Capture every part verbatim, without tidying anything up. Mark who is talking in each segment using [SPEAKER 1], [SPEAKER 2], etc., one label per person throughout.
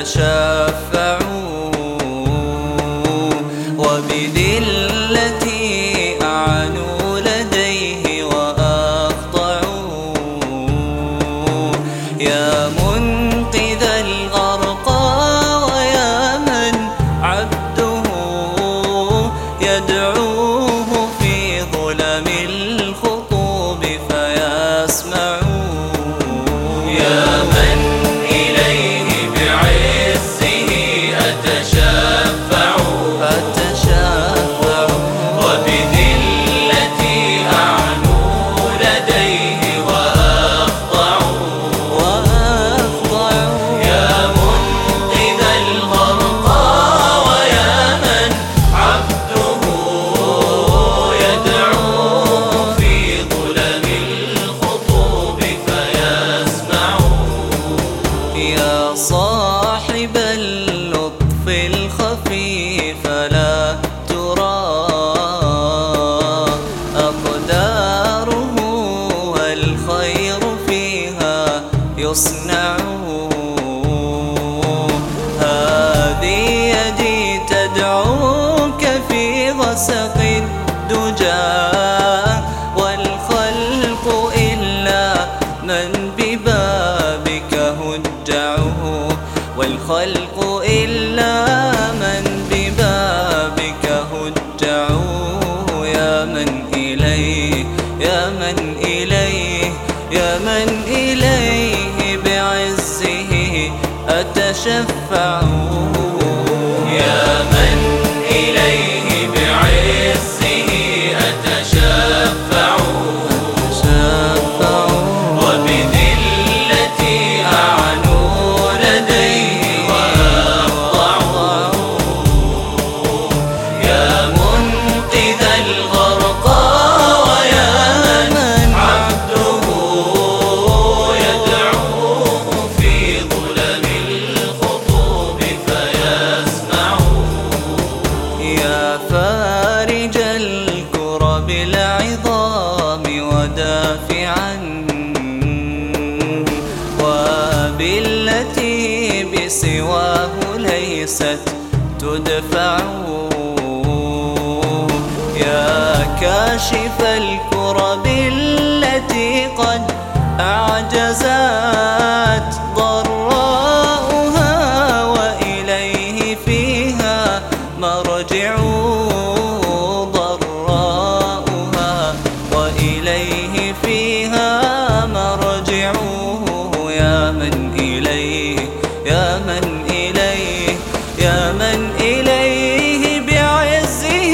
[SPEAKER 1] أتشفع وبذلتي أعنو لديه وأخضع يا منقذ الغرقى ويا من عبده يدعوه في ظلم الخطوب فيسمع يا من إليه بعزه أتشفع أتشفع وبذلتي أعنو لديه وأخضع وأخضع يا منقذ الغرقى ويا من عبده يدعوه في ظلم الخطوب فيسمع يا صاحب اللطف الخفي فلا ترى أقداره والخير فيها يصنع هذه يدي تدعوك في غسق الدجى والخلق إلا من ببابك هجعه والخلق إلا من ببابك هجعه يا من إليه يا من إليه يا من إليه بعزه أتشفع يا من إليه بعزه أتشفع أتشفع وبذلتي أعنو لديه وأخضع يا منقذ الغرقى ويا من عبده يدعوه في ظلم الخطوب فيسمع يا فارج الكرب العظام ودافعا وبالتي بسواه ليست تدفع يا كاشف الكرب التي قد أعجزت ضراؤها وإليه فيها مرجع ضراؤها وإليه فيها مرجعه يا من إليه يا من إليه يا من إليه بعزه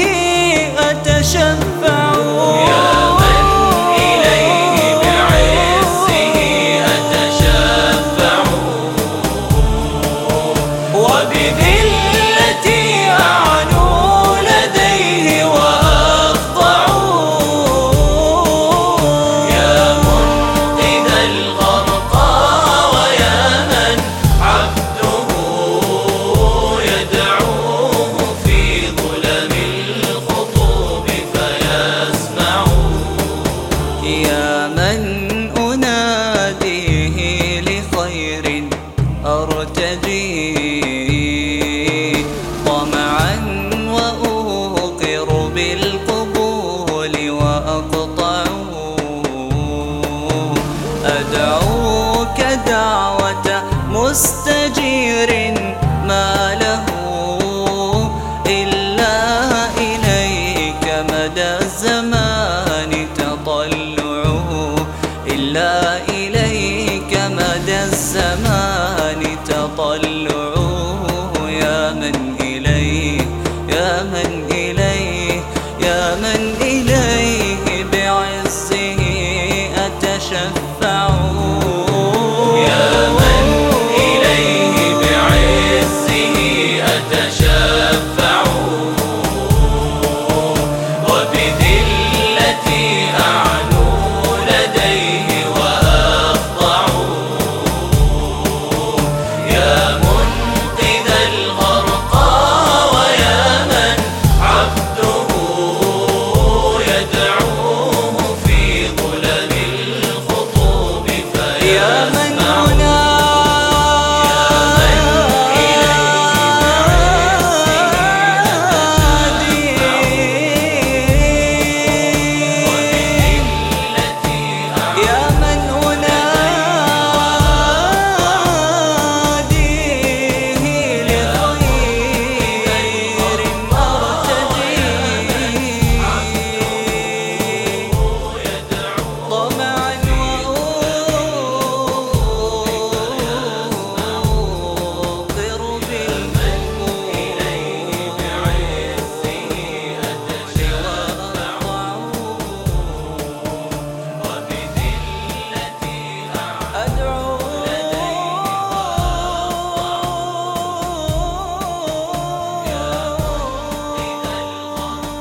[SPEAKER 1] أتشفع يا من إليه بعزه أتشفع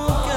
[SPEAKER 1] بكاؤك